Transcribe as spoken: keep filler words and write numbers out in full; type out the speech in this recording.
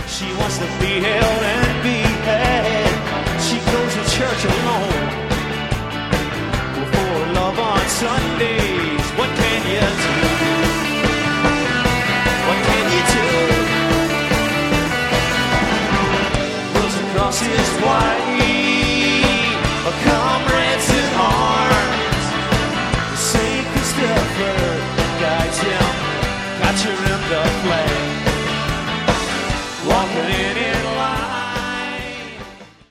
She wants to be held and be had. She goes to church alone for love on Sundays. What can you do? What can you do? Those across his white, a comrades in arms. Saint Christopher guides him, got your in the flag.